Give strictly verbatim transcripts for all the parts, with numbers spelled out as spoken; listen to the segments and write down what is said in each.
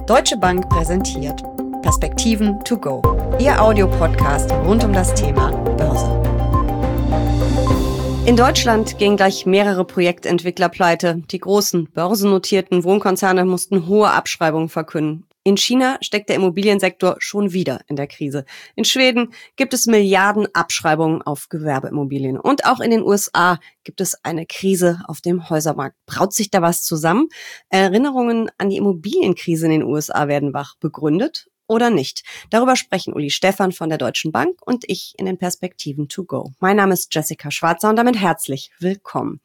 Deutsche Bank präsentiert Perspektiven to go, Ihr Audiopodcast rund um das Thema Börse. In Deutschland gingen gleich mehrere Projektentwickler pleite. Die großen börsennotierten Wohnkonzerne mussten hohe Abschreibungen verkünden. In China steckt der Immobiliensektor schon wieder in der Krise. In Schweden gibt es Milliarden Abschreibungen auf Gewerbeimmobilien. Und auch in den U S A gibt es eine Krise auf dem Häusermarkt. Braut sich da was zusammen? Erinnerungen an die Immobilienkrise in den U S A werden wach. Begründet oder nicht? Darüber sprechen Uli Stephan von der Deutschen Bank und ich in den Perspektiven to go. Mein Name ist Jessica Schwarzer und damit herzlich willkommen.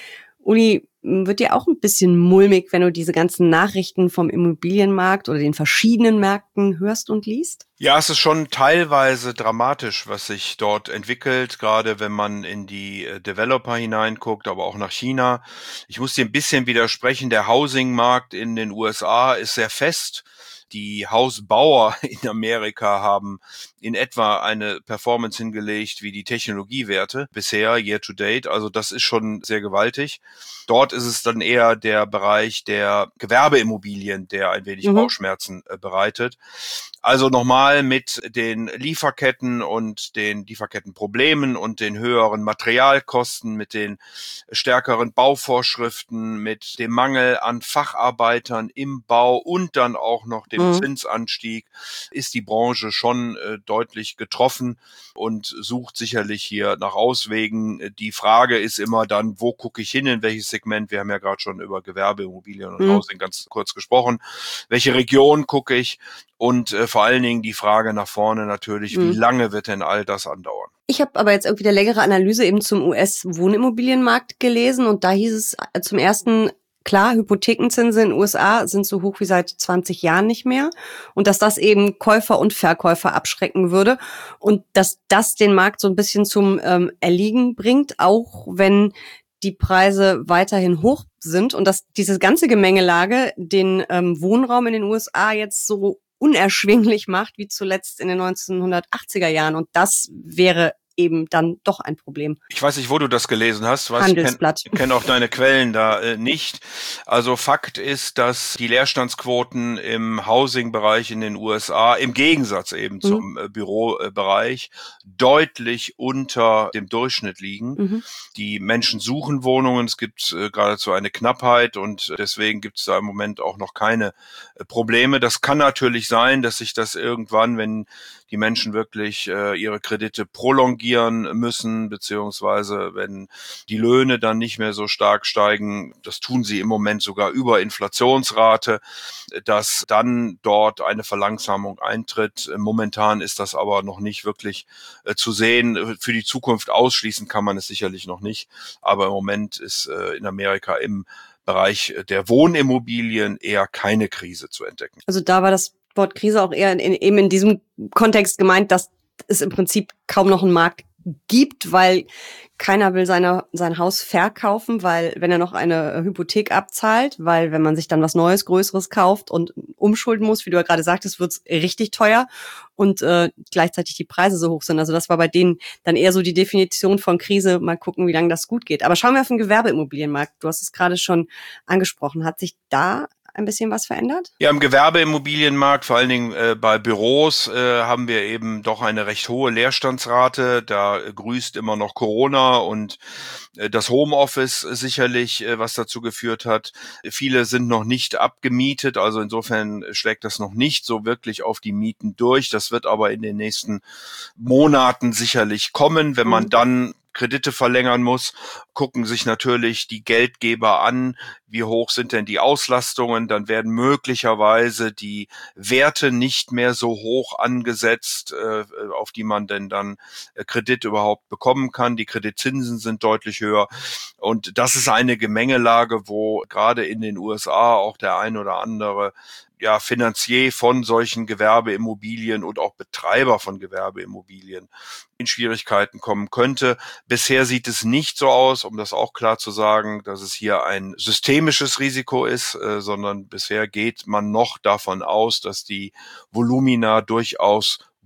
Uli, wird dir auch ein bisschen mulmig, wenn du diese ganzen Nachrichten vom Immobilienmarkt oder den verschiedenen Märkten hörst und liest? Ja, es ist schon teilweise dramatisch, was sich dort entwickelt, gerade wenn man in die Developer hineinguckt, aber auch nach China. Ich muss dir ein bisschen widersprechen, der Housing-Markt in den U S A ist sehr fest. Die Hausbauer in Amerika haben in etwa eine Performance hingelegt wie die Technologiewerte bisher, year to date. Also das ist schon sehr gewaltig. Dort ist es dann eher der Bereich der Gewerbeimmobilien, der ein wenig mhm. Bauchschmerzen äh, bereitet. Also nochmal mit den Lieferketten und den Lieferkettenproblemen und den höheren Materialkosten, mit den stärkeren Bauvorschriften, mit dem Mangel an Facharbeitern im Bau und dann auch noch dem mhm. Zinsanstieg ist die Branche schon äh, deutlich getroffen und sucht sicherlich hier nach Auswegen. Die Frage ist immer dann, wo gucke ich hin, in welches Segment? Wir haben ja gerade schon über Gewerbeimmobilien und mhm. Housing ganz kurz gesprochen. Welche Region gucke ich? Und äh, vor allen Dingen die Frage nach vorne natürlich, mhm. wie lange wird denn all das andauern? Ich habe aber jetzt irgendwie eine längere Analyse eben zum U S-Wohnimmobilienmarkt gelesen und da hieß es zum ersten, klar, Hypothekenzinsen in den U S A sind so hoch wie seit zwanzig Jahren nicht mehr und dass das eben Käufer und Verkäufer abschrecken würde und dass das den Markt so ein bisschen zum ähm, Erliegen bringt, auch wenn die Preise weiterhin hoch sind und dass diese ganze Gemengelage den ähm, Wohnraum in den U S A jetzt so unerschwinglich macht, wie zuletzt in den neunzehnhundertachtziger Jahren. Und das wäre eben dann doch ein Problem. Ich weiß nicht, wo du das gelesen hast. Was, Handelsblatt. Ich kenne auch deine Quellen da äh, nicht. Also Fakt ist, dass die Leerstandsquoten im Housing-Bereich in den U S A im Gegensatz eben mhm. zum äh, Bürobereich deutlich unter dem Durchschnitt liegen. Mhm. Die Menschen suchen Wohnungen. Es gibt äh, geradezu eine Knappheit und deswegen gibt es da im Moment auch noch keine äh, Probleme. Das kann natürlich sein, dass sich das irgendwann, wenn die Menschen wirklich äh, ihre Kredite prolongieren müssen, beziehungsweise wenn die Löhne dann nicht mehr so stark steigen, das tun sie im Moment sogar über Inflationsrate, dass dann dort eine Verlangsamung eintritt. Momentan ist das aber noch nicht wirklich äh, zu sehen. Für die Zukunft ausschließen kann man es sicherlich noch nicht, aber im Moment ist äh, in Amerika im Bereich der Wohnimmobilien eher keine Krise zu entdecken. Also da war das Wort Krise auch eher in, in, eben in diesem Kontext gemeint, dass es im Prinzip kaum noch einen Markt gibt, weil keiner will seine, sein Haus verkaufen, weil wenn er noch eine Hypothek abzahlt, weil wenn man sich dann was Neues, Größeres kauft und umschulden muss, wie du ja gerade sagtest, wird's richtig teuer und äh, gleichzeitig die Preise so hoch sind. Also das war bei denen dann eher so die Definition von Krise. Mal gucken, wie lange das gut geht. Aber schauen wir auf den Gewerbeimmobilienmarkt. Du hast es gerade schon angesprochen. Hat sich da ein bisschen was verändert? Ja, im Gewerbeimmobilienmarkt, vor allen Dingen äh, bei Büros, äh, haben wir eben doch eine recht hohe Leerstandsrate. Da äh, grüßt immer noch Corona und äh, das Homeoffice sicherlich, äh, was dazu geführt hat. Viele sind noch nicht abgemietet, also insofern schlägt das noch nicht so wirklich auf die Mieten durch. Das wird aber in den nächsten Monaten sicherlich kommen, wenn man dann Kredite verlängern muss, gucken sich natürlich die Geldgeber an, wie hoch sind denn die Auslastungen, dann werden möglicherweise die Werte nicht mehr so hoch angesetzt, äh, auf die man denn dann äh, Kredit überhaupt bekommen kann. Die Kreditzinsen sind deutlich höher und das ist eine Gemengelage, wo gerade in den U S A auch der ein oder andere ja, Finanzier von solchen Gewerbeimmobilien und auch Betreiber von Gewerbeimmobilien in Schwierigkeiten kommen könnte. Bisher sieht es nicht so aus, um das auch klar zu sagen, dass es hier ein systemisches Risiko ist, äh, sondern bisher geht man noch davon aus, dass die Volumina durchaus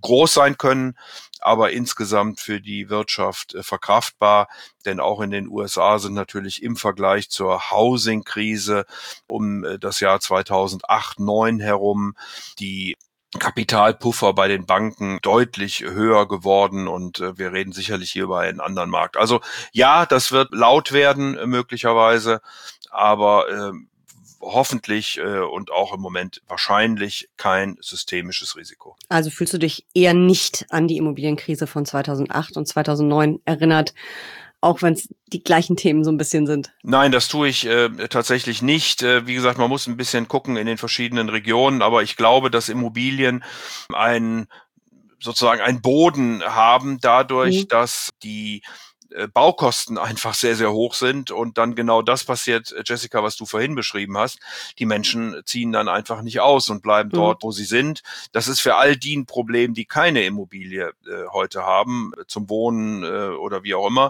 groß sein können, aber insgesamt für die Wirtschaft äh, verkraftbar. Denn auch in den U S A sind natürlich im Vergleich zur Housing-Krise um äh, das Jahr zweitausendacht, neun herum die Kapitalpuffer bei den Banken deutlich höher geworden und äh, wir reden sicherlich hier über einen anderen Markt. Also ja, das wird laut werden äh, möglicherweise, aber äh, hoffentlich äh, und auch im Moment wahrscheinlich kein systemisches Risiko. Also fühlst du dich eher nicht an die Immobilienkrise von zweitausendacht und zweitausendneun erinnert, auch wenn es die gleichen Themen so ein bisschen sind? Nein, das tue ich äh, tatsächlich nicht. Äh, wie gesagt, man muss ein bisschen gucken in den verschiedenen Regionen, aber ich glaube, dass Immobilien ein sozusagen einen Boden haben dadurch, Mhm. dass die äh, Baukosten einfach sehr, sehr hoch sind und dann genau das passiert, äh, Jessica, was du vorhin beschrieben hast. Die Menschen ziehen dann einfach nicht aus und bleiben Mhm. dort, wo sie sind. Das ist für all die ein Problem, die keine Immobilie äh, heute haben, äh, zum Wohnen äh, oder wie auch immer.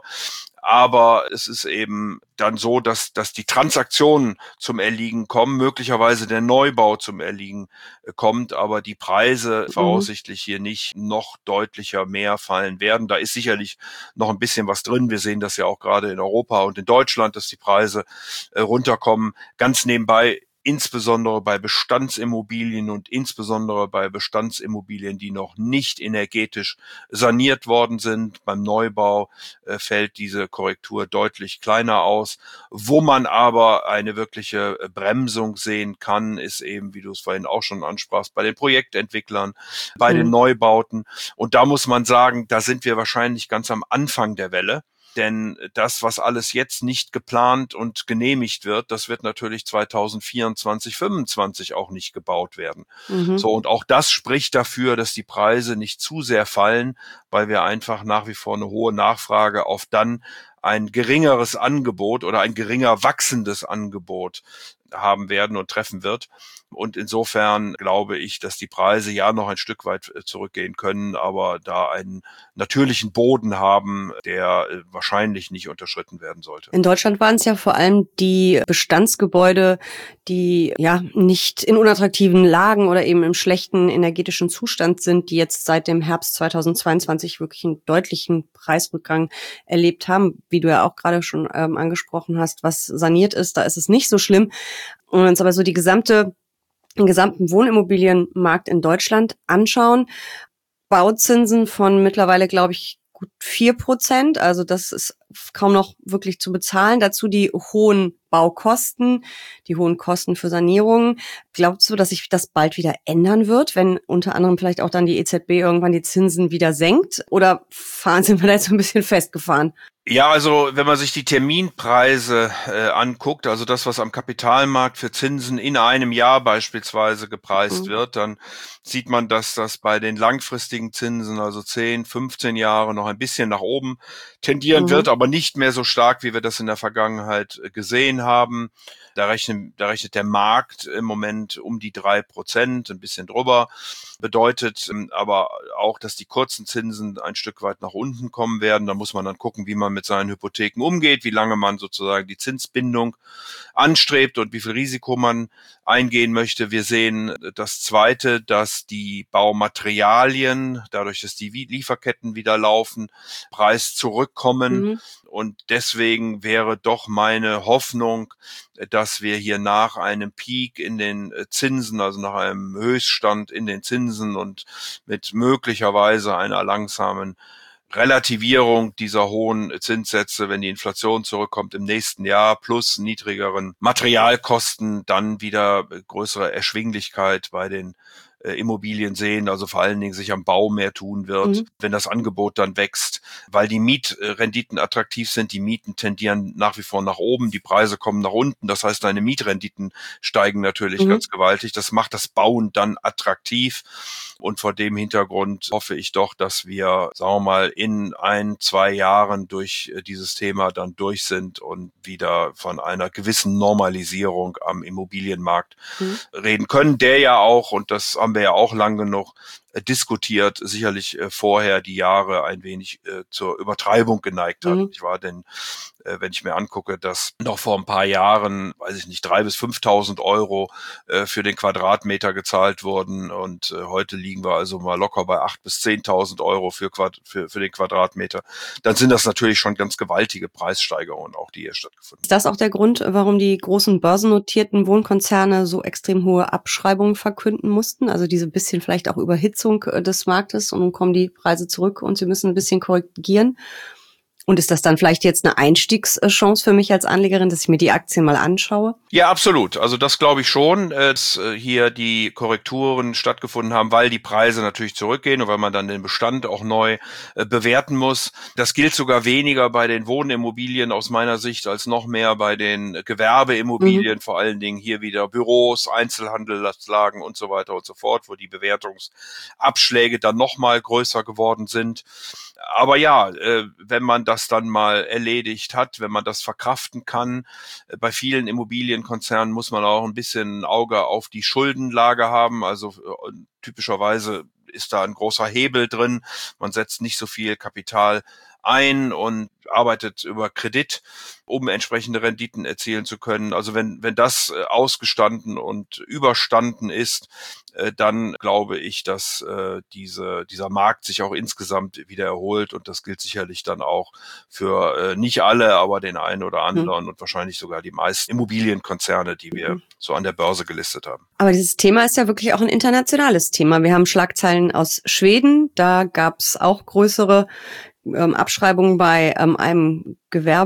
Aber es ist eben dann so, dass, dass die Transaktionen zum Erliegen kommen, möglicherweise der Neubau zum Erliegen äh, kommt, aber die Preise Mhm. voraussichtlich hier nicht noch deutlicher mehr fallen werden. Da ist sicherlich noch ein bisschen was drin. Wir sehen das ja auch gerade in Europa und in Deutschland, dass die Preise äh, runterkommen. Ganz nebenbei, insbesondere bei Bestandsimmobilien und insbesondere bei Bestandsimmobilien, die noch nicht energetisch saniert worden sind. Beim Neubau äh, fällt diese Korrektur deutlich kleiner aus. Wo man aber eine wirkliche äh, Bremsung sehen kann, ist eben, wie du es vorhin auch schon ansprachst, bei den Projektentwicklern, bei den Mhm. Neubauten. Und da muss man sagen, da sind wir wahrscheinlich ganz am Anfang der Welle. Denn das, was alles jetzt nicht geplant und genehmigt wird, das wird natürlich zweitausendvierundzwanzig, fünfundzwanzig auch nicht gebaut werden. Mhm. So, und auch das spricht dafür, dass die Preise nicht zu sehr fallen, weil wir einfach nach wie vor eine hohe Nachfrage auf dann ein geringeres Angebot oder ein geringer wachsendes Angebot haben werden und treffen wird. Und insofern glaube ich, dass die Preise ja noch ein Stück weit zurückgehen können, aber da einen natürlichen Boden haben, der wahrscheinlich nicht unterschritten werden sollte. In Deutschland waren es ja vor allem die Bestandsgebäude, die ja nicht in unattraktiven Lagen oder eben im schlechten energetischen Zustand sind, die jetzt seit dem Herbst zweitausendzweiundzwanzig wirklich einen deutlichen Preisrückgang erlebt haben, wie du ja auch gerade schon ähm, angesprochen hast, was saniert ist, da ist es nicht so schlimm. Und wenn wir uns aber so die gesamte, den gesamten Wohnimmobilienmarkt in Deutschland anschauen, Bauzinsen von mittlerweile, glaube ich, gut vier Prozent. Also das ist kaum noch wirklich zu bezahlen. Dazu die hohen Baukosten, die hohen Kosten für Sanierungen. Glaubst du, dass sich das bald wieder ändern wird, wenn unter anderem vielleicht auch dann die E Z B irgendwann die Zinsen wieder senkt? Oder fahren sind wir da jetzt so ein bisschen festgefahren? Ja, also wenn man sich die Terminpreise äh, anguckt, also das, was am Kapitalmarkt für Zinsen in einem Jahr beispielsweise gepreist Mhm. wird, dann sieht man, dass das bei den langfristigen Zinsen, also zehn, fünfzehn Jahre, noch ein bisschen nach oben tendieren wird, Mhm. aber nicht mehr so stark, wie wir das in der Vergangenheit äh, gesehen haben. Da rechnet, da rechnet der Markt im Moment um die drei Prozent, ein bisschen drüber. Bedeutet ähm, aber auch, dass die kurzen Zinsen ein Stück weit nach unten kommen werden. Da muss man dann gucken, wie man mit seinen Hypotheken umgeht, wie lange man sozusagen die Zinsbindung anstrebt und wie viel Risiko man eingehen möchte. Wir sehen das Zweite, dass die Baumaterialien, dadurch, dass die Lieferketten wieder laufen, Preis zurückkommen. Mhm. Und deswegen wäre doch meine Hoffnung, dass wir hier nach einem Peak in den Zinsen, also nach einem Höchststand in den Zinsen und mit möglicherweise einer langsamen Relativierung dieser hohen Zinssätze, wenn die Inflation zurückkommt im nächsten Jahr, plus niedrigeren Materialkosten, dann wieder größere Erschwinglichkeit bei den äh, Immobilien sehen, also vor allen Dingen sich am Bau mehr tun wird, Mhm. wenn das Angebot dann wächst, weil die Mietrenditen attraktiv sind. Die Mieten tendieren nach wie vor nach oben, die Preise kommen nach unten. Das heißt, deine Mietrenditen steigen natürlich Mhm. ganz gewaltig. Das macht das Bauen dann attraktiv. Und vor dem Hintergrund hoffe ich doch, dass wir, sagen wir mal, in ein, zwei Jahren durch dieses Thema dann durch sind und wieder von einer gewissen Normalisierung am Immobilienmarkt Mhm. reden können, der ja auch, und das haben wir ja auch lang genug äh, diskutiert, sicherlich äh, vorher die Jahre ein wenig äh, zur Übertreibung geneigt hat. Mhm. Ich war denn, äh, wenn ich mir angucke, dass noch vor ein paar Jahren, weiß ich nicht, drei bis fünftausend Euro äh, für den Quadratmeter gezahlt wurden und äh, heute liegen wir also mal locker bei acht bis zehntausend Euro für, Quad für, für den Quadratmeter. Dann sind das natürlich schon ganz gewaltige Preissteigerungen, auch die hier stattgefunden haben. Ist das auch der Grund, warum die großen börsennotierten Wohnkonzerne so extrem hohe Abschreibungen verkünden mussten? Also diese bisschen vielleicht auch Überhitzung des Marktes und nun kommen die Preise zurück und sie müssen ein bisschen korrigieren. Und ist das dann vielleicht jetzt eine Einstiegschance für mich als Anlegerin, dass ich mir die Aktien mal anschaue? Ja, absolut. Also das glaube ich schon, dass hier die Korrekturen stattgefunden haben, weil die Preise natürlich zurückgehen und weil man dann den Bestand auch neu bewerten muss. Das gilt sogar weniger bei den Wohnimmobilien aus meiner Sicht als noch mehr bei den Gewerbeimmobilien, mhm. vor allen Dingen hier wieder Büros, Einzelhandelslagen und so weiter und so fort, wo die Bewertungsabschläge dann noch mal größer geworden sind. Aber ja, wenn man das dann mal erledigt hat, wenn man das verkraften kann, bei vielen Immobilienkonzernen muss man auch ein bisschen ein Auge auf die Schuldenlage haben. Also typischerweise ist da ein großer Hebel drin. Man setzt nicht so viel Kapital ein und arbeitet über Kredit, um entsprechende Renditen erzielen zu können. Also wenn wenn das ausgestanden und überstanden ist, dann glaube ich, dass äh, diese dieser Markt sich auch insgesamt wieder erholt und das gilt sicherlich dann auch für äh, nicht alle, aber den einen oder anderen mhm. und wahrscheinlich sogar die meisten Immobilienkonzerne, die wir mhm. so an der Börse gelistet haben. Aber dieses Thema ist ja wirklich auch ein internationales Thema. Wir haben Schlagzeilen aus Schweden, da gab es auch größere ähm, Abschreibungen bei ähm, einem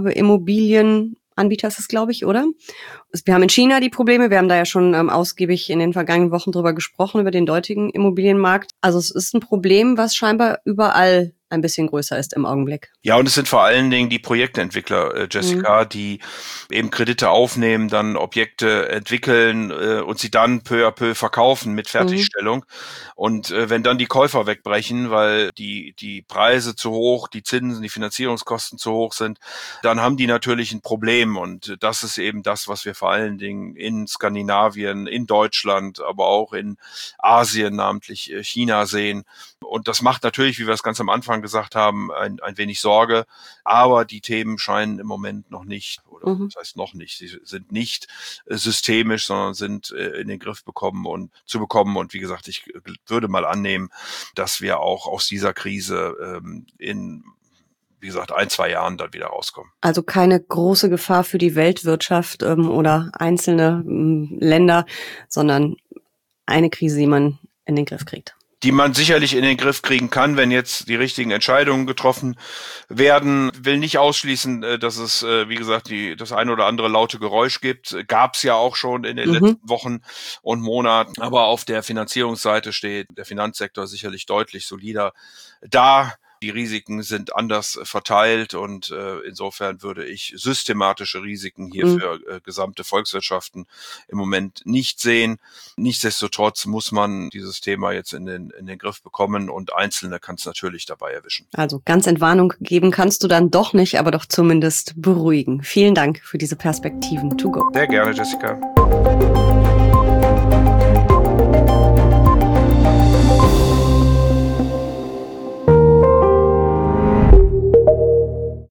Gewerbeimmobilienanbieter ist es, glaube ich, oder? Wir haben in China die Probleme. Wir haben da ja schon ähm, ausgiebig in den vergangenen Wochen drüber gesprochen, über den dortigen Immobilienmarkt. Also es ist ein Problem, was scheinbar überall ein bisschen größer ist im Augenblick. Ja, und es sind vor allen Dingen die Projektentwickler, äh, Jessica, mhm. die eben Kredite aufnehmen, dann Objekte entwickeln äh, und sie dann peu à peu verkaufen mit Fertigstellung. Mhm. Und äh, wenn dann die Käufer wegbrechen, weil die die Preise zu hoch, die Zinsen, die Finanzierungskosten zu hoch sind, dann haben die natürlich ein Problem. Und das ist eben das, was wir vor allen Dingen in Skandinavien, in Deutschland, aber auch in Asien, namentlich China sehen. Und das macht natürlich, wie wir es ganz am Anfang gesagt haben, ein, ein wenig Sorge. Aber die Themen scheinen im Moment noch nicht, oder mhm. das heißt noch nicht, sie sind nicht äh, systemisch, sondern sind äh, in den Griff bekommen und zu bekommen. Und wie gesagt, ich würde mal annehmen, dass wir auch aus dieser Krise ähm, in wie gesagt, ein, zwei Jahren dann wieder rauskommen. Also keine große Gefahr für die Weltwirtschaft ähm, oder einzelne ähm, Länder, sondern eine Krise, die man in den Griff kriegt. Die man sicherlich in den Griff kriegen kann, wenn jetzt die richtigen Entscheidungen getroffen werden. Will nicht ausschließen, dass es, wie gesagt, die, das ein oder andere laute Geräusch gibt. Gab es ja auch schon in den mhm. letzten Wochen und Monaten. Aber auf der Finanzierungsseite steht der Finanzsektor sicherlich deutlich solider da. Die Risiken sind anders verteilt und äh, insofern würde ich systematische Risiken hier mhm. für äh, gesamte Volkswirtschaften im Moment nicht sehen. Nichtsdestotrotz muss man dieses Thema jetzt in den in den Griff bekommen und Einzelne kann es natürlich dabei erwischen. Also ganz Entwarnung geben kannst du dann doch nicht, aber doch zumindest beruhigen. Vielen Dank für diese Perspektiven. To go. Sehr gerne, Jessica.